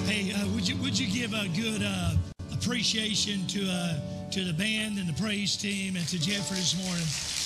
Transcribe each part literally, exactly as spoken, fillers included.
Hey, uh, would you would you give a good uh, appreciation to uh, to the band and the praise team and to Jeffrey this morning?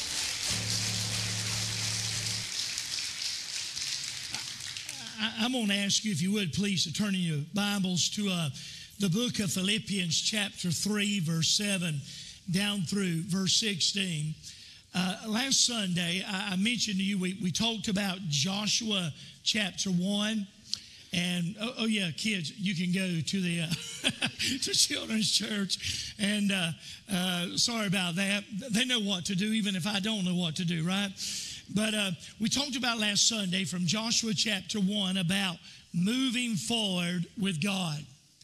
I, I'm going to ask you, if you would, please, to turn in your Bibles to uh, the book of Philippians, chapter three, verse seven, down through verse sixteen. Uh, last Sunday, I, I mentioned to you, we, we talked about Joshua chapter one. And, oh, oh, yeah, kids, you can go to the uh, to Children's Church. And uh, uh, sorry about that. They know what to do, even if I don't know what to do, right? But uh, we talked about last Sunday from Joshua chapter one about moving forward with God.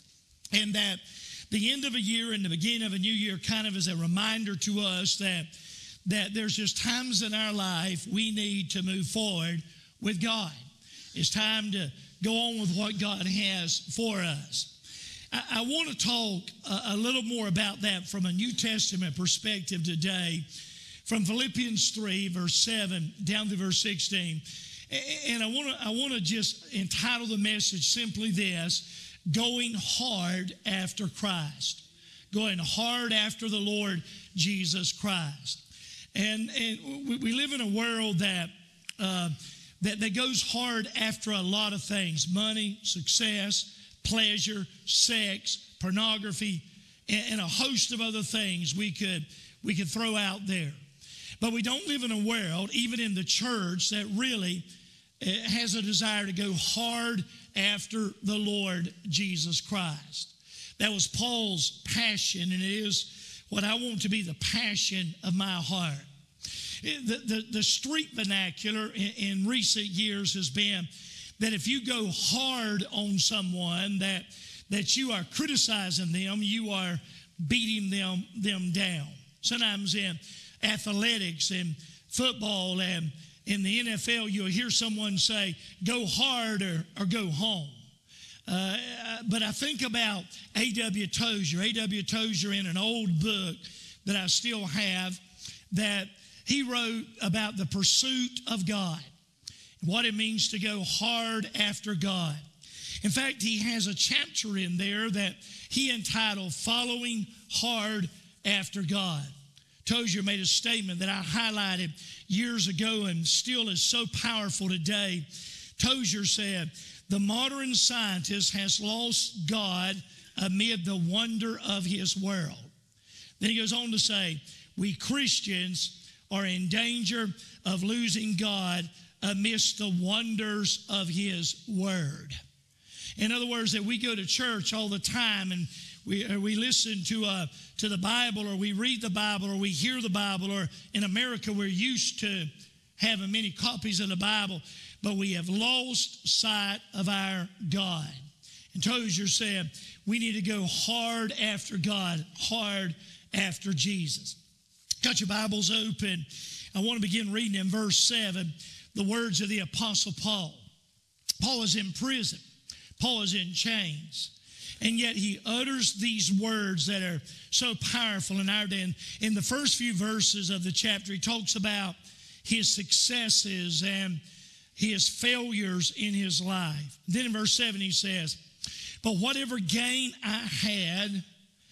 And that the end of a year and the beginning of a new year kind of is a reminder to us that, that there's just times in our life we need to move forward with God. It's time to go on with what God has for us. I, I want to talk a, a little more about that from a New Testament perspective today, from Philippians three, verse seven, down to verse sixteen. And I want to I want to just entitle the message simply this: Going Hard After Christ. Going hard after the Lord Jesus Christ. And, and we, we live in a world that... Uh, That, that goes hard after a lot of things: money, success, pleasure, sex, pornography, and, and a host of other things we could, we could throw out there. But we don't live in a world, even in the church, that really has a desire to go hard after the Lord Jesus Christ. That was Paul's passion, and it is what I want to be the passion of my heart. The, the, the street vernacular in, in recent years has been that if you go hard on someone, that, that you are criticizing them, you are beating them, them down. Sometimes in athletics and football and in the N F L, you'll hear someone say, go hard or, or go home. Uh, but I think about A W Tozer. A W Tozer, in an old book that I still have, that he wrote about the pursuit of God, what it means to go hard after God. In fact, he has a chapter in there that he entitled Following Hard After God. Tozer made a statement that I highlighted years ago and still is so powerful today. Tozer said, the modern scientist has lost God amid the wonder of his world. Then he goes on to say, we Christians are in danger of losing God amidst the wonders of his word. In other words, that we go to church all the time and we, or we listen to, uh, to the Bible, or we read the Bible, or we hear the Bible, or in America we're used to having many copies of the Bible, but we have lost sight of our God. And Tozer said, we need to go hard after God, hard after Jesus. Got your Bibles open. I want to begin reading in verse seven, the words of the Apostle Paul. Paul is in prison. Paul is in chains. And yet he utters these words that are so powerful in our day. And in the first few verses of the chapter, he talks about his successes and his failures in his life. Then in verse seven he says, but whatever gain I had,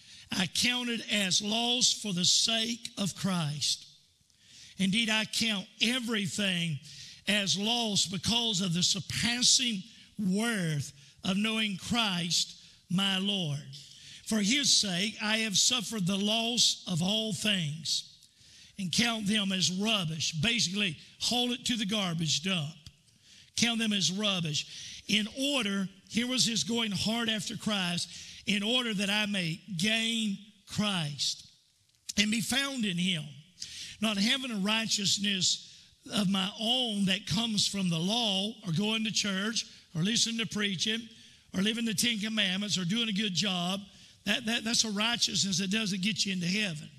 I counted as loss for the sake of Christ. Indeed, I count everything as loss because of the surpassing worth of knowing Christ, my Lord. For his sake, I have suffered the loss of all things and count them as rubbish. Basically, haul it to the garbage dump. Count them as rubbish. In order, here was his going hard after Christ, in order that I may gain Christ and be found in him, not having a righteousness of my own that comes from the law, or going to church, or listening to preaching, or living the Ten Commandments, or doing a good job. That, that, that's a righteousness that doesn't get you into heaven.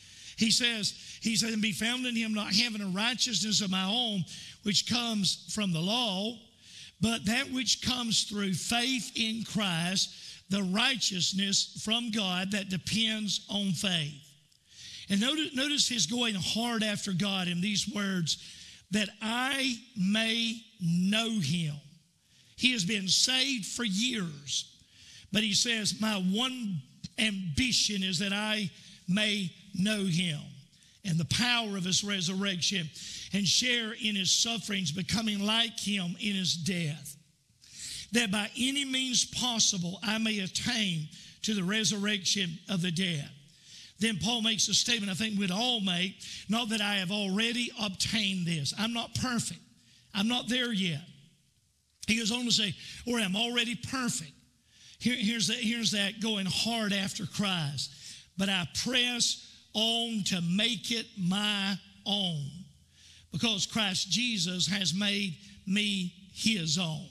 He says, he said, and be found in him, not having a righteousness of my own, which comes from the law, but that which comes through faith in Christ, the righteousness from God that depends on faith. And notice, notice his going hard after God in these words, that I may know him. He has been saved for years, But he says, my one ambition is that I may know him and the power of his resurrection and share in his sufferings, becoming like him in his death, that by any means possible I may attain to the resurrection of the dead. Then Paul makes a statement I think we'd all make, not that I have already obtained this. I'm not perfect. I'm not there yet. He goes on to say, or I'm already perfect. Here, here's, that, here's that going hard after Christ. But I press on to make it my own, because Christ Jesus has made me his own.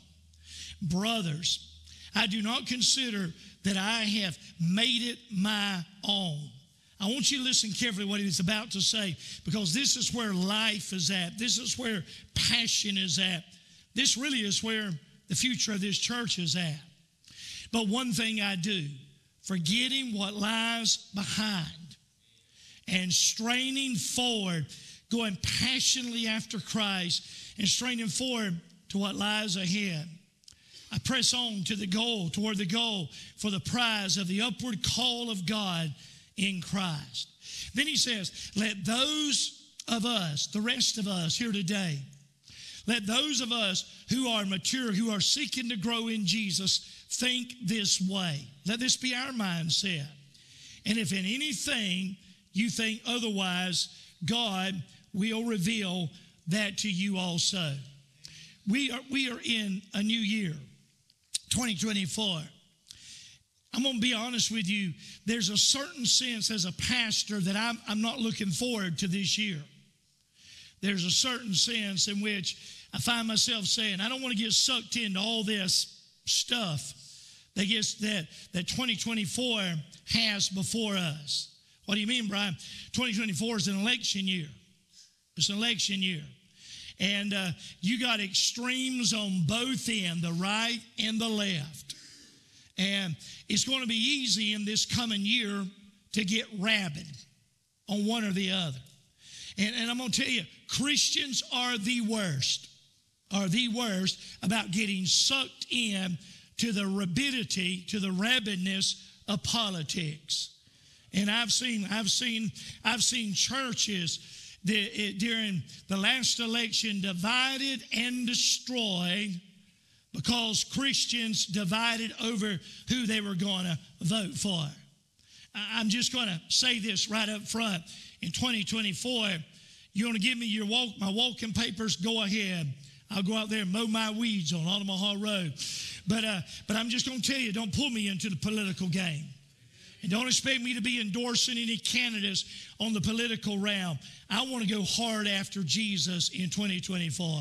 Brothers, I do not consider that I have made it my own. I want you to listen carefully to what he's about to say, because this is where life is at. This is where passion is at. This really is where the future of this church is at. But one thing I do, forgetting what lies behind and straining forward, going passionately after Christ and straining forward to what lies ahead, I press on to the goal, toward the goal for the prize of the upward call of God in Christ. Then he says, let those of us, the rest of us here today, let those of us who are mature, who are seeking to grow in Jesus, think this way. Let this be our mindset. And if in anything you think otherwise, God will reveal that to you also. We are, we are in a new year, twenty twenty-four. I'm going to be honest with you. There's a certain sense as a pastor that I'm, I'm not looking forward to this year. There's a certain sense in which I find myself saying, I don't want to get sucked into all this stuff that gets that, that twenty twenty-four has before us. What do you mean, Brian? twenty twenty-four is an election year. It's an election year. And uh, you got extremes on both ends, the right and the left. And it's going to be easy in this coming year to get rabid on one or the other. And, and I'm going to tell you, Christians are the worst, are the worst about getting sucked in to the rabidity, to the rabidness of politics. And I've seen, I've seen, I've seen churches that it, during the last election divided and destroyed because Christians divided over who they were going to vote for. I'm just going to say this right up front. In twenty twenty-four, you want to give me your walk, my walking papers? Go ahead. I'll go out there and mow my weeds on Omaha Road. But uh, but I'm just going to tell you, don't pull me into the political game. And don't expect me to be endorsing any candidates on the political realm. I want to go hard after Jesus in twenty twenty-four.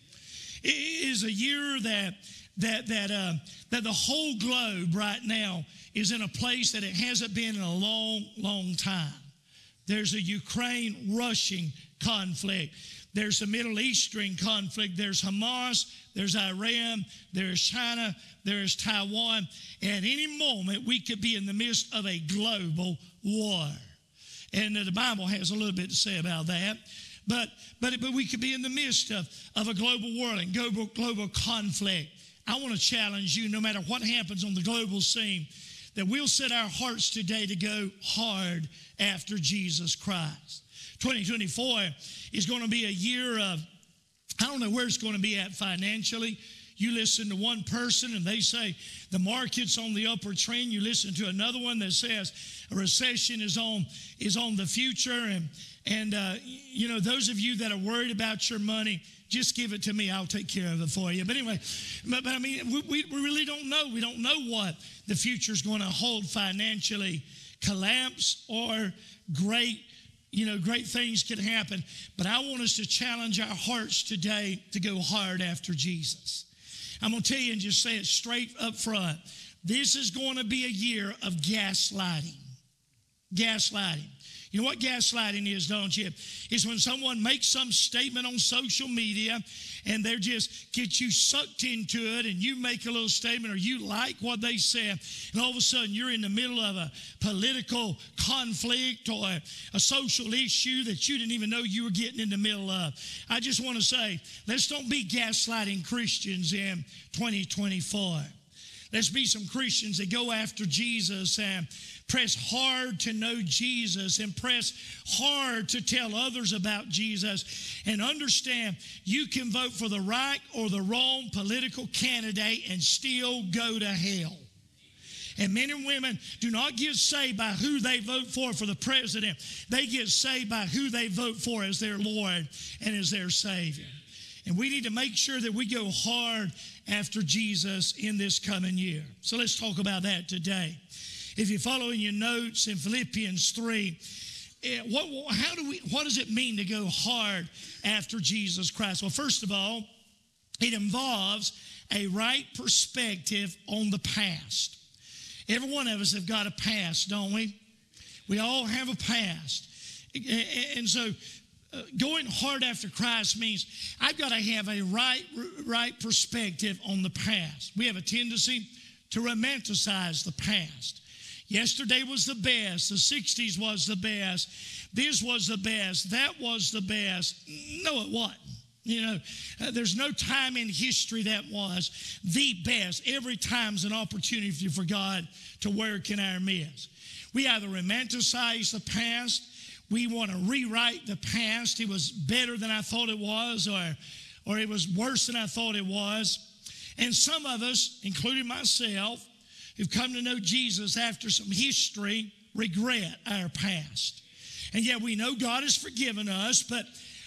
It is a year that that that uh, that the whole globe right now is in a place that it hasn't been in a long, long time. There's a Ukraine-Russian conflict. There's a Middle Eastern conflict. There's Hamas. There's Iran. There's China. There's Taiwan. At any moment, we could be in the midst of a global war. And the Bible has a little bit to say about that. But but, but we could be in the midst of, of a global war and global, global conflict. I want to challenge you, no matter what happens on the global scene, that we'll set our hearts today to go hard after Jesus Christ. twenty twenty-four is going to be a year of, I don't know where it's going to be at financially. You listen to one person and they say the market's on the upward trend. You listen to another one that says a recession is on is on the future. And, and uh, you know, those of you that are worried about your money, just give it to me. I'll take care of it for you. But anyway, but, but I mean, we, we really don't know. We don't know what the future's going to hold financially. Collapse or great You know, great things could happen. But I want us to challenge our hearts today to go hard after Jesus. I'm going to tell you and just say it straight up front. This is going to be a year of gaslighting. Gaslighting. You know what gaslighting is, don't you? It's when someone makes some statement on social media and they just get you sucked into it and you make a little statement or you like what they said and all of a sudden you're in the middle of a political conflict or a, a social issue that you didn't even know you were getting in the middle of. I just want to say, let's don't be gaslighting Christians in twenty twenty-four. Let's be some Christians that go after Jesus and press hard to know Jesus and press hard to tell others about Jesus, and understand you can vote for the right or the wrong political candidate and still go to hell. And men and women do not get saved by who they vote for for the president. They get saved by who they vote for as their Lord and as their Savior. And we need to make sure that we go hard after Jesus in this coming year. So let's talk about that today. If you're following your notes in Philippians three, what, how do we, what does it mean to go hard after Jesus Christ? Well, first of all, it involves a right perspective on the past. Every one of us have got a past, don't we? We all have a past. And so uh, going hard after Christ means I've got to have a right, right perspective on the past. We have a tendency to romanticize the past. Yesterday was the best. The sixties was the best. This was the best. That was the best. No, it wasn't. You know, uh, there's no time in history that was the best. Every time's an opportunity for God to work in our midst. We either romanticize the past, we want to rewrite the past. It was better than I thought it was, or, or it was worse than I thought it was. And some of us, including myself, who've come to know Jesus after some history, regret our past. And yet we know God has forgiven us, but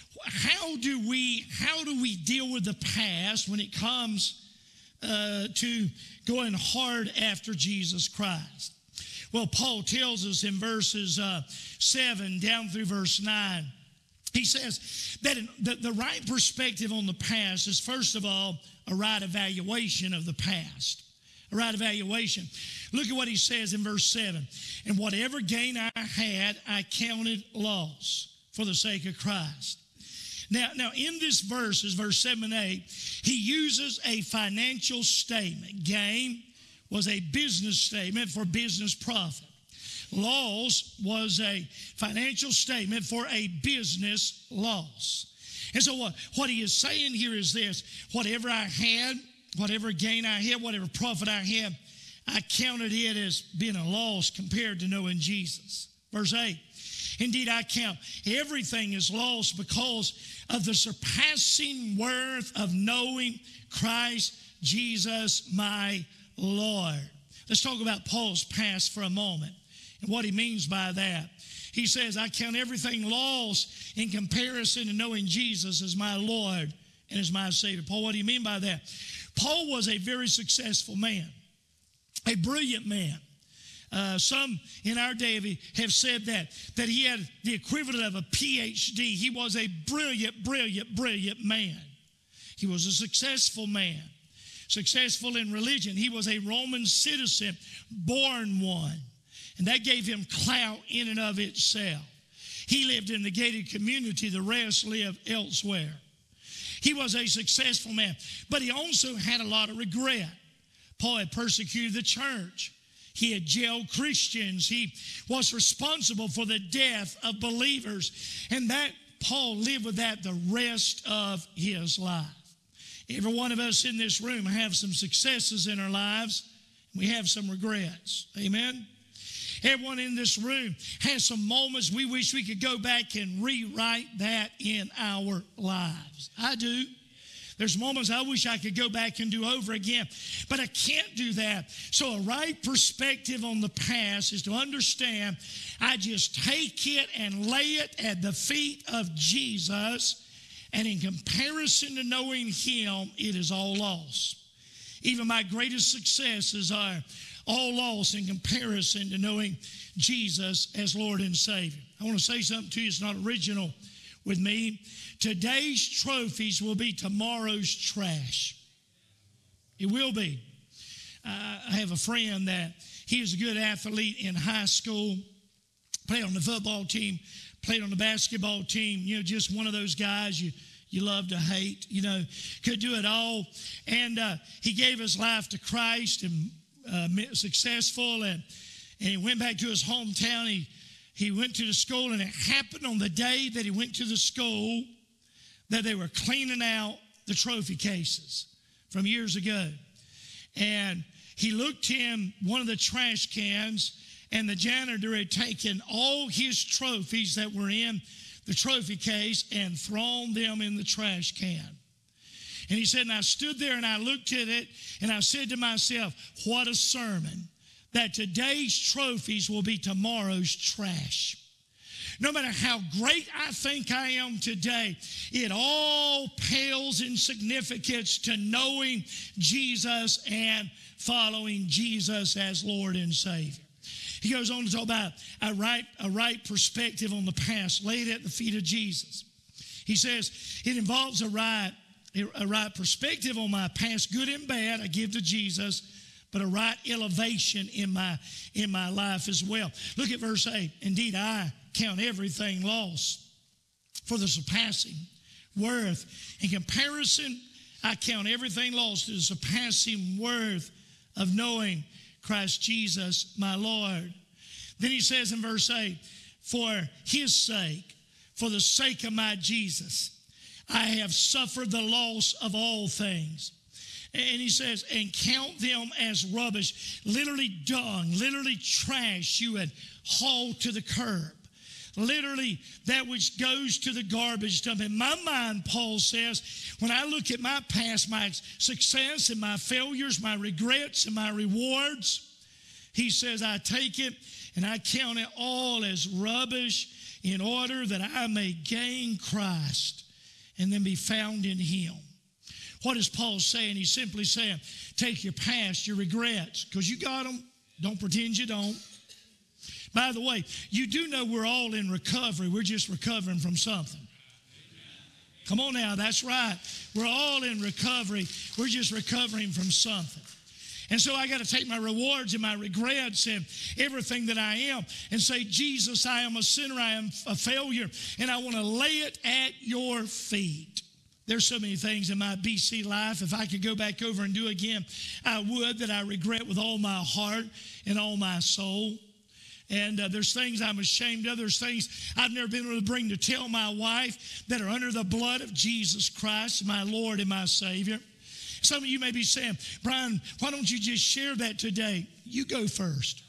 how do we, how do we deal with the past when it comes uh, to going hard after Jesus Christ? Well, Paul tells us in verses uh, seven down through verse nine, he says that in, the, the right perspective on the past is, first of all, a right evaluation of the past. A right evaluation. Look at what he says in verse seven. And whatever gain I had, I counted loss for the sake of Christ. Now, now in this verses, verse seven and eight, he uses a financial statement. Gain was a business statement for business profit. Loss was a financial statement for a business loss. And so what, what he is saying here is this: whatever I had, whatever gain I had, whatever profit I had, I counted it as being a loss compared to knowing Jesus. Verse eight, indeed I count everything as lost because of the surpassing worth of knowing Christ Jesus my Lord. Let's talk about Paul's past for a moment and what he means by that. He says, I count everything lost in comparison to knowing Jesus as my Lord and as my Savior. Paul, what do you mean by that? Paul was a very successful man, a brilliant man. Uh, some in our day have said that, that he had the equivalent of a P H D. He was a brilliant, brilliant, brilliant man. He was a successful man, successful in religion. He was a Roman citizen, born one, and that gave him clout in and of itself. He lived in the gated community. The rest lived elsewhere. He was a successful man, but he also had a lot of regret. Paul had persecuted the church. He had jailed Christians. He was responsible for the death of believers. And that Paul lived with that the rest of his life. Every one of us in this room have some successes in our lives. We have some regrets. Amen? Everyone in this room has some moments we wish we could go back and rewrite that in our lives. I do. There's moments I wish I could go back and do over again, but I can't do that. So a right perspective on the past is to understand I just take it and lay it at the feet of Jesus, and in comparison to knowing Him, it is all loss. Even my greatest successes are all loss in comparison to knowing Jesus as Lord and Savior. I want to say something to you. It's not original with me. Today's trophies will be tomorrow's trash. It will be. Uh, I have a friend that he was a good athlete in high school, played on the football team, played on the basketball team, you know, just one of those guys you, you love to hate, you know, could do it all. And uh, he gave his life to Christ and uh, successful, and, and he went back to his hometown. He He went to the school, and it happened on the day that he went to the school that they were cleaning out the trophy cases from years ago. And he looked in one of the trash cans, and the janitor had taken all his trophies that were in the trophy case and thrown them in the trash can. And he said, and I stood there and I looked at it, and I said to myself, what a sermon, that today's trophies will be tomorrow's trash. No matter how great I think I am today, it all pales in significance to knowing Jesus and following Jesus as Lord and Savior. He goes on to talk about a right, a right perspective on the past, laid at the feet of Jesus. He says, it involves a right, a right perspective on my past, good and bad, I give to Jesus, but a right elevation in my, in my life as well. Look at verse eight. Indeed, I count everything lost for the surpassing worth. In comparison, I count everything lost to the surpassing worth of knowing Christ Jesus, my Lord. Then he says in verse eight, for his sake, for the sake of my Jesus, I have suffered the loss of all things. And he says, and count them as rubbish, literally dung, literally trash you had hauled to the curb. Literally that which goes to the garbage dump. In my mind, Paul says, when I look at my past, my success and my failures, my regrets and my rewards, he says, I take it and I count it all as rubbish in order that I may gain Christ and then be found in him. What is Paul saying? He's simply saying, take your past, your regrets, because you got them. Don't pretend you don't. By the way, you do know we're all in recovery. We're just recovering from something. Come on now, that's right. We're all in recovery. We're just recovering from something. And so I got to take my rewards and my regrets and everything that I am and say, Jesus, I am a sinner, I am a failure, and I want to lay it at your feet. There's so many things in my B C life, if I could go back over and do again, I would, that I regret with all my heart and all my soul. And uh, there's things I'm ashamed of. There's things I've never been able to bring to tell my wife that are under the blood of Jesus Christ, my Lord and my Savior. Some of you may be saying, Brian, why don't you just share that today? You go first.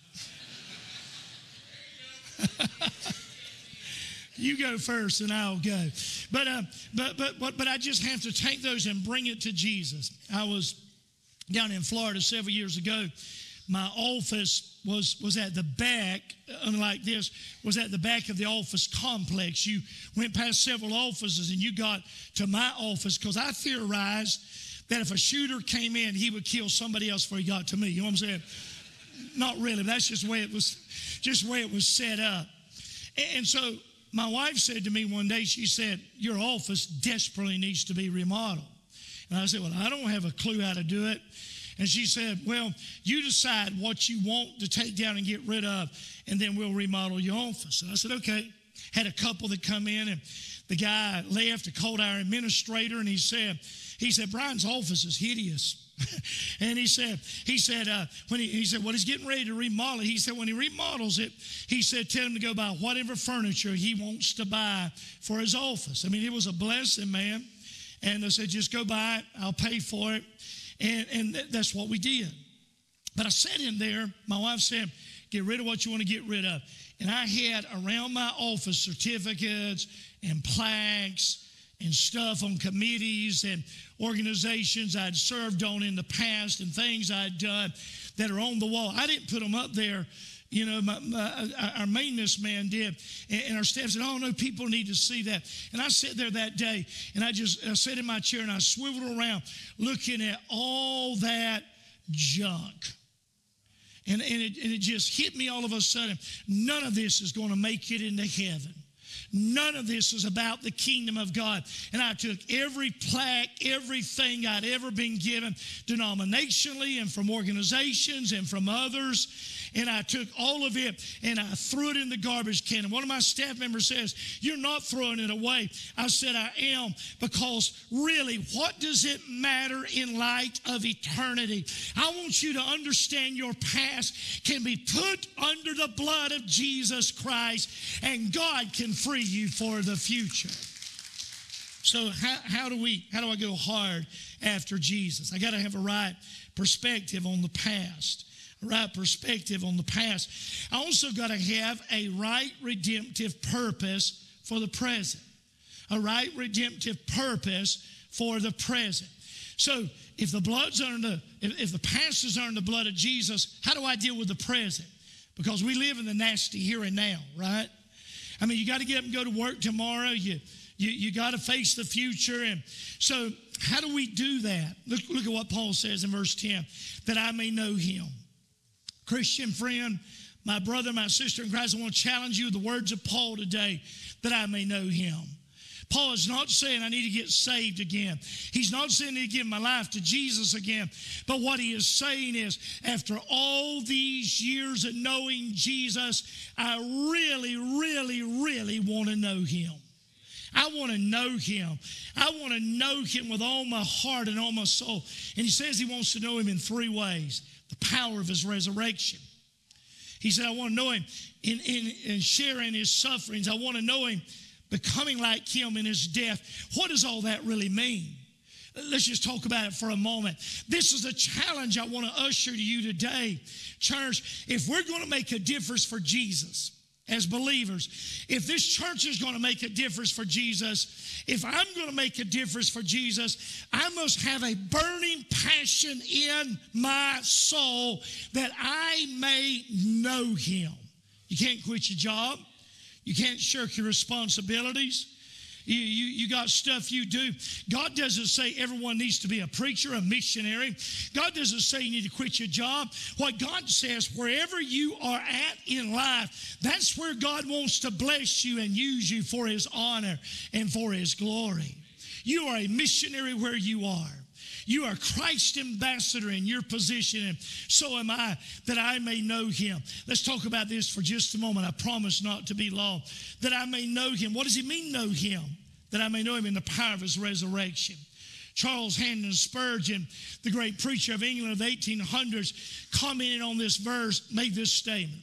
You go first and I'll go. But, uh, but, but, but, but I just have to take those and bring it to Jesus. I was down in Florida several years ago. My office was, was at the back, unlike this, was at the back of the office complex. You went past several offices and you got to my office because I theorized that if a shooter came in, he would kill somebody else before he got to me. You know what I'm saying? Not really. That's just the way it was, just the way it was set up. And, and so my wife said to me one day, she said, your office desperately needs to be remodeled. And I said, well, I don't have a clue how to do it. And she said, well, you decide what you want to take down and get rid of, and then we'll remodel your office. And I said, okay. Had a couple that come in, and the guy left, called our administrator, and he said, he said, Brian's office is hideous. And he said, he said, uh, when he, he said, well, he's getting ready to remodel it. He said, when he remodels it, he said, tell him to go buy whatever furniture he wants to buy for his office. I mean, it was a blessing, man. And I said, just go buy it. I'll pay for it. And, and th- that's what we did. But I sat in there. My wife said, get rid of what you want to get rid of. And I had around my office certificates and plaques and stuff on committees and organizations I'd served on in the past and things I'd done that are on the wall. I didn't put them up there. You know, my, my, our maintenance man did. And, and our staff said, oh, no, people need to see that. And I sat there that day, and I just I sat in my chair, and I swiveled around looking at all that junk. And, and, it, and it just hit me all of a sudden. None of this is going to make it into heaven. None of this is about the kingdom of God. And I took every plaque, everything I'd ever been given denominationally and from organizations and from others, and I took all of it and I threw it in the garbage can. And one of my staff members says, you're not throwing it away. I said, I am, because really, what does it matter in light of eternity? I want you to understand your past can be put under the blood of Jesus Christ, and God can free you for the future. So how, how do we, how do I go hard after Jesus? I got to have a right perspective on the past. A right perspective on the past. I also got to have a right redemptive purpose for the present. A right redemptive purpose for the present. So if the blood's under the, if, if the past is under the blood of Jesus, how do I deal with the present? Because we live in the nasty here and now, right? I mean, you got to get up and go to work tomorrow. You You, you got to face the future. And so how do we do that? Look, look at what Paul says in verse ten, that I may know him. Christian friend, my brother, my sister in Christ, I want to challenge you with the words of Paul today, that I may know him. Paul is not saying I need to get saved again. He's not saying I need to give my life to Jesus again. But what he is saying is, after all these years of knowing Jesus, I really, really, really want to know him. I want to know him. I want to know him with all my heart and all my soul. And he says he wants to know him in three ways. The power of his resurrection. He said, I want to know him in, in, in sharing his sufferings. I want to know him becoming like him in his death. What does all that really mean? Let's just talk about it for a moment. This is a challenge I want to usher to you today. Church, if we're going to make a difference for Jesus, as believers, if this church is going to make a difference for Jesus, if I'm going to make a difference for Jesus, I must have a burning passion in my soul that I may know him. You can't quit your job. You can't shirk your responsibilities. You, you, you got stuff you do. God doesn't say everyone needs to be a preacher, a missionary. God doesn't say you need to quit your job. What God says, wherever you are at in life, that's where God wants to bless you and use you for his honor and for his glory. You are a missionary where you are. You are Christ's ambassador in your position, and so am I, that I may know him. Let's talk about this for just a moment. I promise not to be long. That I may know him. What does he mean, know him? That I may know him in the power of his resurrection. Charles Haddon Spurgeon, the great preacher of England of the eighteen hundreds, commenting on this verse, made this statement.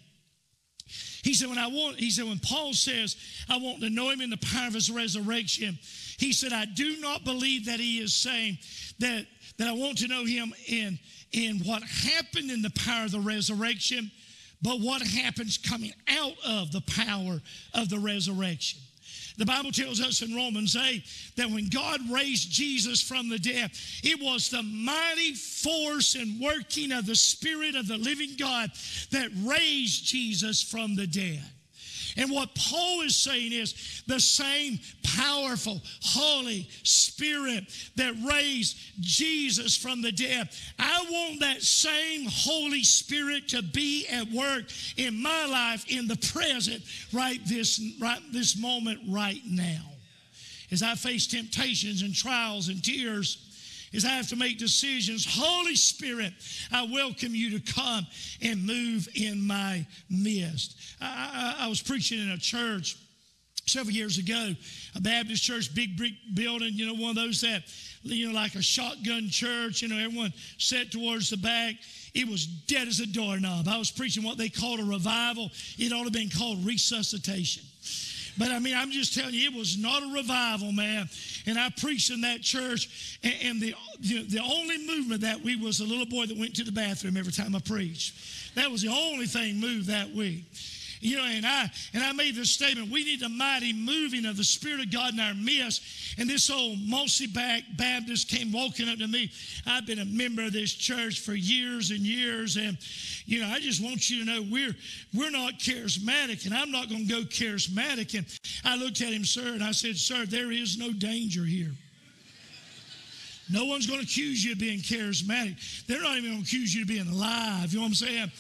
He said, when I want, he said, when Paul says, I want to know him in the power of his resurrection, he said, I do not believe that he is saying that, that I want to know him in, in what happened in the power of the resurrection, but what happens coming out of the power of the resurrection. The Bible tells us in Romans eight that when God raised Jesus from the dead, it was the mighty force and working of the Spirit of the living God that raised Jesus from the dead. And what Paul is saying is the same powerful Holy Spirit that raised Jesus from the dead. I want that same Holy Spirit to be at work in my life in the present, right this, right this moment right now. As I face temptations and trials and tears, as I have to make decisions, Holy Spirit, I welcome you to come and move in my midst. I, I, I was preaching in a church several years ago, a Baptist church, big brick building, you know, one of those that, you know, like a shotgun church, you know, everyone sat towards the back. It was dead as a doorknob. I was preaching what they called a revival. It ought to have been called resuscitation. But I mean, I'm just telling you, it was not a revival, man. And I preached in that church, and, and the, the the only movement that week was a little boy that went to the bathroom every time I preached. That was the only thing moved that week. You know, and I and I made this statement, we need a mighty moving of the Spirit of God in our midst. And this old mossy back Baptist came walking up to me. I've been a member of this church for years and years. And, you know, I just want you to know we're we're not charismatic, and I'm not going to go charismatic. And I looked at him, sir, and I said, sir, there is no danger here. No one's going to accuse you of being charismatic. They're not even going to accuse you of being alive. You know what I'm saying?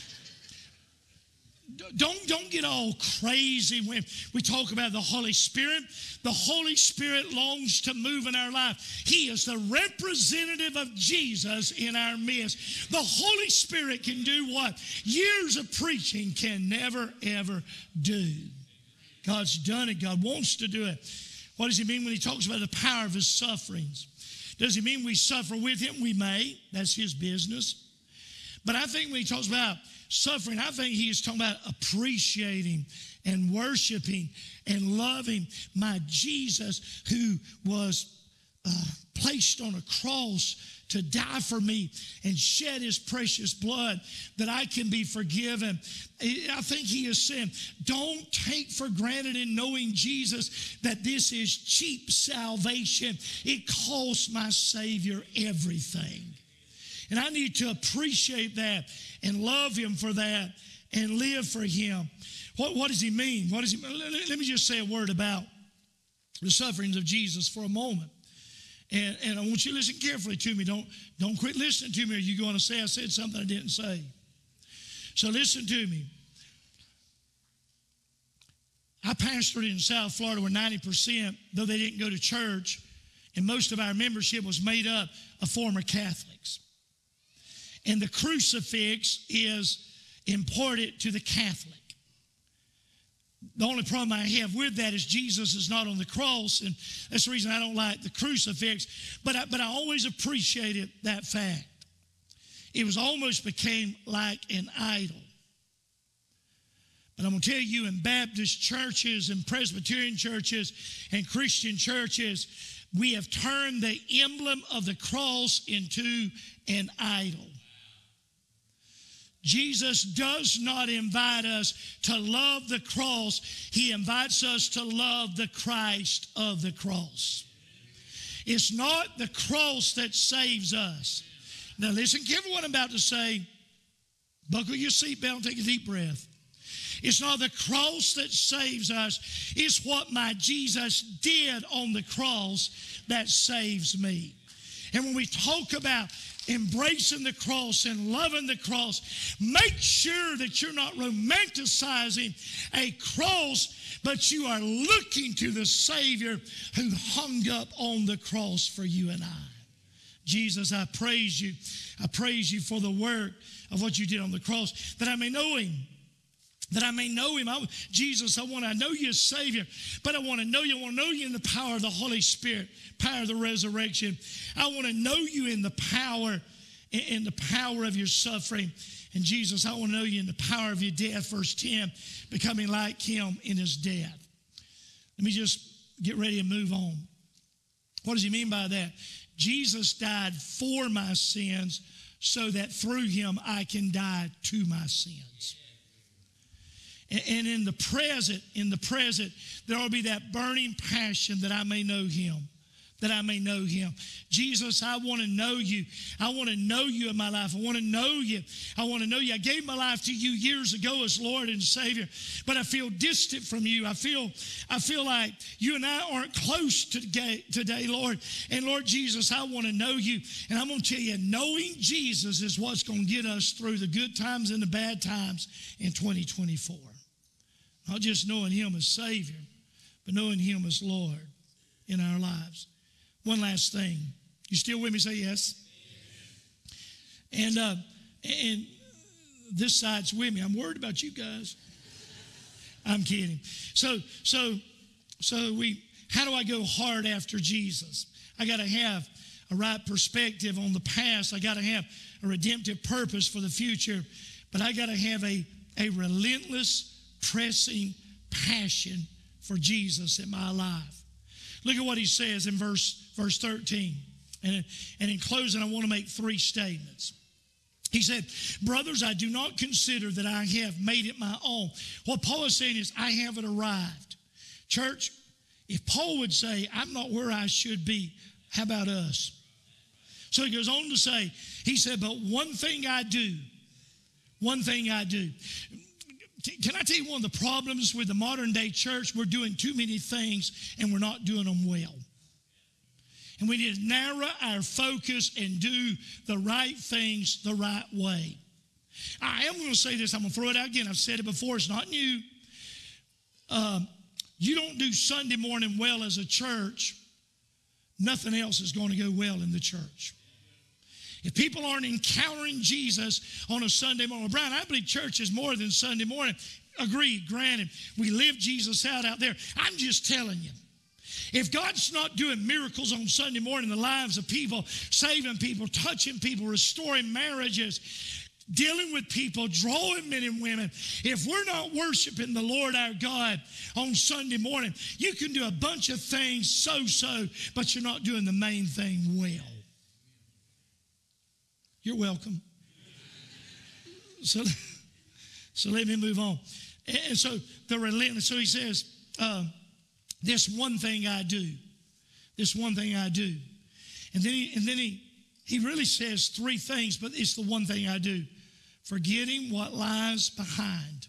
Don't, don't get all crazy when we talk about the Holy Spirit. The Holy Spirit longs to move in our life. He is the representative of Jesus in our midst. The Holy Spirit can do what years of preaching can never, ever do. God's done it. God wants to do it. What does he mean when he talks about the power of his sufferings? Does he mean we suffer with him? We may. That's his business. But I think when he talks about suffering, I think he is talking about appreciating and worshiping and loving my Jesus who was uh, placed on a cross to die for me and shed his precious blood that I can be forgiven. I think he is saying, don't take for granted in knowing Jesus that this is cheap salvation. It costs my Savior everything. And I need to appreciate that and love him for that and live for him. What, what does he mean? What does he mean? Let, let me just say a word about the sufferings of Jesus for a moment. And, and I want you to listen carefully to me. Don't, don't quit listening to me or you're going to say I said something I didn't say. So listen to me. I pastored in South Florida where ninety percent, though they didn't go to church, and most of our membership was made up of former Catholics. And the crucifix is important to the Catholic. The only problem I have with that is Jesus is not on the cross, and that's the reason I don't like the crucifix. But I, but I always appreciated that fact. It was almost became like an idol. But I'm going to tell you, in Baptist churches and Presbyterian churches and Christian churches, we have turned the emblem of the cross into an idol. Jesus does not invite us to love the cross. He invites us to love the Christ of the cross. It's not the cross that saves us. Now listen carefully what I'm about to say. Buckle your seatbelt and take a deep breath. It's not the cross that saves us. It's what my Jesus did on the cross that saves me. And when we talk about embracing the cross and loving the cross, make sure that you're not romanticizing a cross, but you are looking to the Savior who hung up on the cross for you and I. Jesus, I praise you. I praise you for the work of what you did on the cross, that I may know him. That I may know him. I, Jesus, I want to know you as Savior, but I want to know you. I want to know you in the power of the Holy Spirit, power of the resurrection. I want to know you in the power, in the power of your suffering. And Jesus, I want to know you in the power of your death. Verse ten, becoming like him in his death. Let me just get ready and move on. What does he mean by that? Jesus died for my sins so that through him I can die to my sins. And in the present, in the present, there will be that burning passion that I may know him, that I may know him. Jesus, I want to know you. I want to know you in my life. I want to know you. I want to know you. I gave my life to you years ago as Lord and Savior, but I feel distant from you. I feel, I feel like you and I aren't close today, today, Lord. And Lord Jesus, I want to know you. And I'm going to tell you, knowing Jesus is what's going to get us through the good times and the bad times in twenty twenty-four. Not just knowing him as Savior, but knowing him as Lord in our lives. One last thing. You still with me? Say yes. And uh, and this side's with me. I'm worried about you guys. I'm kidding. So so so we. How do I go hard after Jesus? I got to have a right perspective on the past. I got to have a redemptive purpose for the future. But I got to have a a relentless, pressing passion for Jesus in my life. Look at what he says in verse, verse thirteen. And, and in closing, I want to make three statements. He said, brothers, I do not consider that I have made it my own. What Paul is saying is, I haven't arrived. Church, if Paul would say, I'm not where I should be, how about us? So he goes on to say, he said, but one thing I do, one thing I do. Can I tell you one of the problems with the modern day church? We're doing too many things and we're not doing them well. And we need to narrow our focus and do the right things the right way. I am going to say this. I'm going to throw it out again. I've said it before. It's not new. Um, you don't do Sunday morning well as a church, nothing else is going to go well in the church. If people aren't encountering Jesus on a Sunday morning, Brian, I believe church is more than Sunday morning. Agreed, granted. We live Jesus out out there. I'm just telling you. If God's not doing miracles on Sunday morning in the lives of people, saving people, touching people, restoring marriages, dealing with people, drawing men and women. If we're not worshiping the Lord our God on Sunday morning, you can do a bunch of things so-so, but you're not doing the main thing well. You're welcome. So, so let me move on. And so the relentless, so he says, uh, this one thing I do, this one thing I do. And then he, and then he, he really says three things, but it's the one thing I do. Forgetting what lies behind.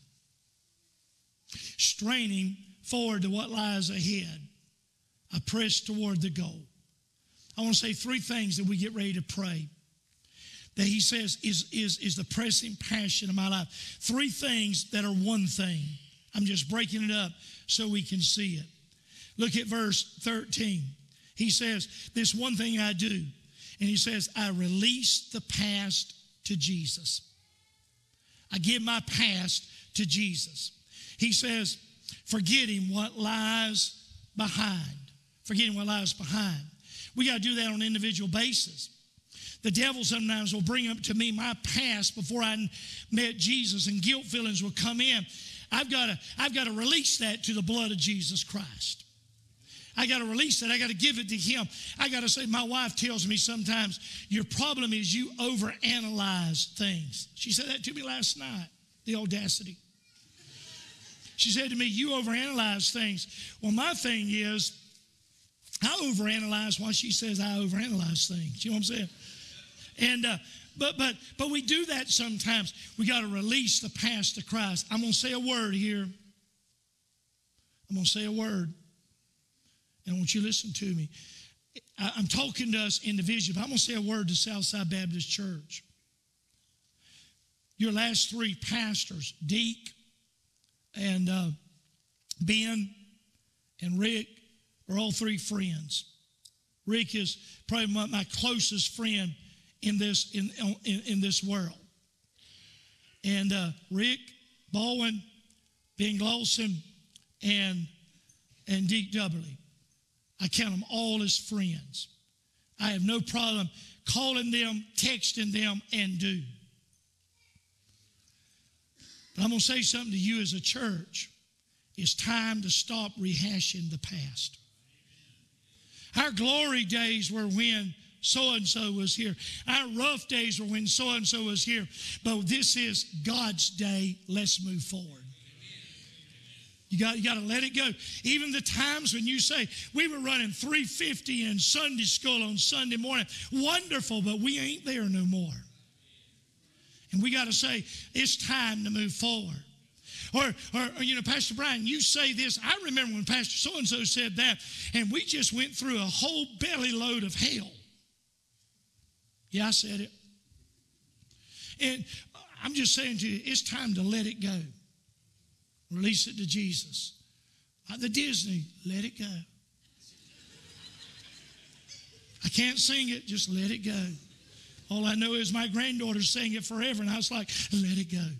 Straining forward to what lies ahead. I press toward the goal. I want to say three things that we get ready to pray. That he says is, is, is the pressing passion of my life. Three things that are one thing. I'm just breaking it up so we can see it. Look at verse thirteen. He says, this one thing I do. And he says, I release the past to Jesus. I give my past to Jesus. He says, forgetting what lies behind. Forgetting what lies behind. We got to do that on an individual basis. The devil sometimes will bring up to me my past before I met Jesus, and guilt feelings will come in. I've got to, I've got to release that to the blood of Jesus Christ. I got to release that. I got to give it to him. I got to say, my wife tells me sometimes, your problem is you overanalyze things. She said that to me last night, the audacity. She said to me, you overanalyze things. Well, my thing is, I overanalyze why she says I overanalyze things. You know what I'm saying? And uh, but but but we do that sometimes. We got to release the past to Christ. I'm going to say a word here. I'm going to say a word. And I want you to listen to me. I, I'm talking to us individually, but I'm going to say a word to Southside Baptist Church. Your last three pastors, Deke and uh, Ben and Rick, are all three friends. Rick is probably my, my closest friend in this in, in, in this world. And uh, Rick, Baldwin, Ben Glawson, and, and Deke Dubberly. I count them all as friends. I have no problem calling them, texting them, and do. But I'm going to say something to you as a church. It's time to stop rehashing the past. Our glory days were when so-and-so was here. Our rough days were when so-and-so was here. But this is God's day. Let's move forward. You got, you got to let it go. Even the times when you say, we were running three fifty in Sunday school on Sunday morning. Wonderful, but we ain't there no more. And we got to say, it's time to move forward. Or, or, or, you know, Pastor Brian, you say this. I remember when Pastor so-and-so said that, and we just went through a whole belly load of hell. Yeah, I said it. And I'm just saying to you, it's time to let it go. Release it to Jesus. Like the Disney, let it go. I can't sing it, just let it go. All I know is my granddaughter sang it forever, and I was like, let it go.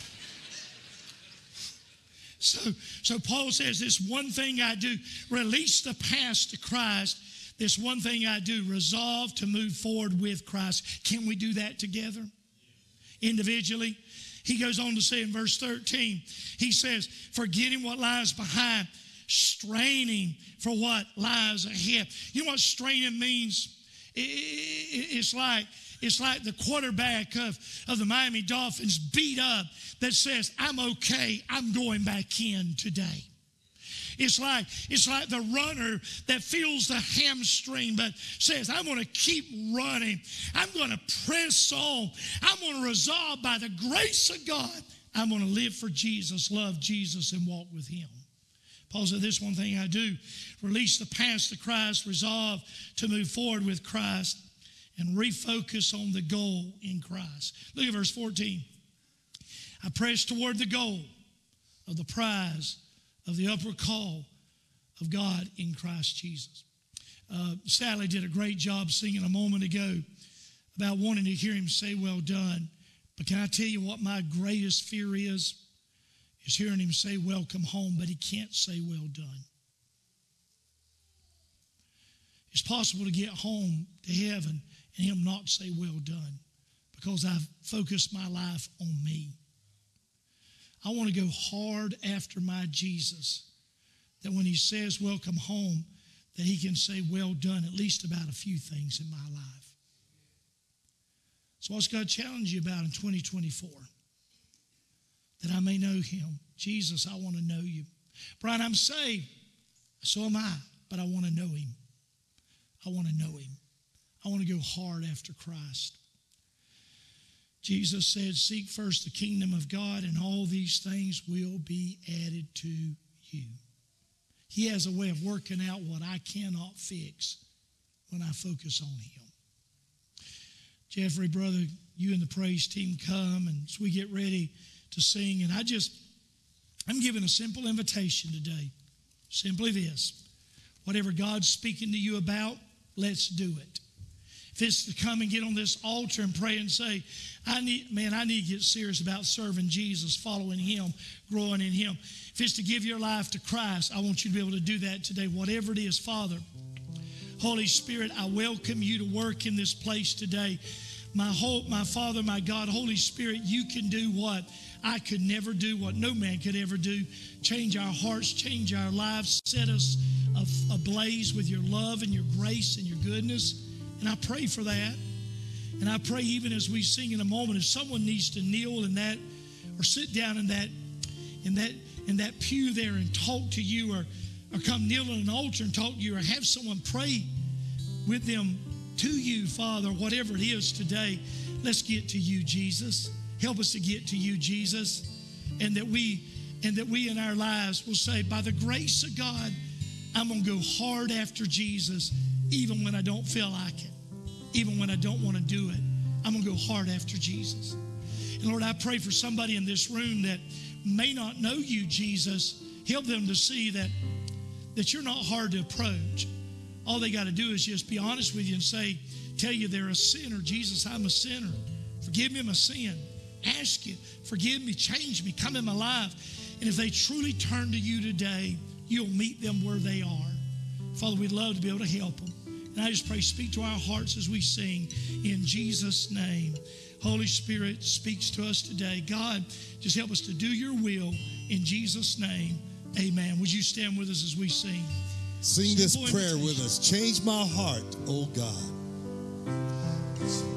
So, so Paul says, this one thing I do, release the past to Christ. This one thing I do, resolve to move forward with Christ. Can we do that together? Individually? He goes on to say in verse thirteen, he says, forgetting what lies behind, straining for what lies ahead. You know what straining means? It's like, it's like the quarterback of, of the Miami Dolphins beat up that says, I'm okay, I'm going back in today. It's like, it's like the runner that feels the hamstring but says, I'm going to keep running. I'm going to press on. I'm going to resolve by the grace of God. I'm going to live for Jesus, love Jesus, and walk with him. Paul said, this one thing I do, release the past to Christ, resolve to move forward with Christ, and refocus on the goal in Christ. Look at verse fourteen. I press toward the goal of the prize of the upward call of God in Christ Jesus. Uh, Sally did a great job singing a moment ago about wanting to hear him say, well done. But can I tell you what my greatest fear is? Is hearing him say, welcome home, but he can't say, well done. It's possible to get home to heaven and him not say, well done, because I've focused my life on me. I want to go hard after my Jesus, that when he says, welcome home, that he can say, well done, at least about a few things in my life. So what's God challenge you about in twenty twenty-four? That I may know him. Jesus, I want to know you. Brian, I'm saved. So am I, but I want to know him. I want to know him. I want to go hard after Christ. Jesus said, seek first the kingdom of God, and all these things will be added to you. He has a way of working out what I cannot fix when I focus on him. Jeffrey, brother, you and the praise team come, and as we get ready to sing, and I just, I'm giving a simple invitation today. Simply this: whatever God's speaking to you about, let's do it. If it's to come and get on this altar and pray and say, I need, man, I need to get serious about serving Jesus, following him, growing in him. If it's to give your life to Christ, I want you to be able to do that today, whatever it is. Father, Holy Spirit, I welcome you to work in this place today. My hope, my Father, my God, Holy Spirit, you can do what I could never do, what no man could ever do. Change our hearts, change our lives, set us ablaze with your love and your grace and your goodness. And I pray for that. And I pray even as we sing in a moment, if someone needs to kneel in that or sit down in that in that in that pew there and talk to you, or, or come kneel on an altar and talk to you, or have someone pray with them to you, Father, whatever it is today, let's get to you, Jesus. Help us to get to you, Jesus. And that we and that we in our lives will say, by the grace of God, I'm going to go hard after Jesus, even when I don't feel like it. Even when I don't want to do it, I'm going to go hard after Jesus. And Lord, I pray for somebody in this room that may not know you, Jesus. Help them to see that, that you're not hard to approach. All they got to do is just be honest with you and say, tell you they're a sinner. Jesus, I'm a sinner. Forgive me my sin. Ask you, forgive me, change me, come in my life. And if they truly turn to you today, you'll meet them where they are. Father, we'd love to be able to help them. And I just pray, speak to our hearts as we sing in Jesus' name. Holy Spirit speaks to us today. God, just help us to do your will in Jesus' name. Amen. Would you stand with us as we sing? Sing this prayer with us. Change my heart, oh God.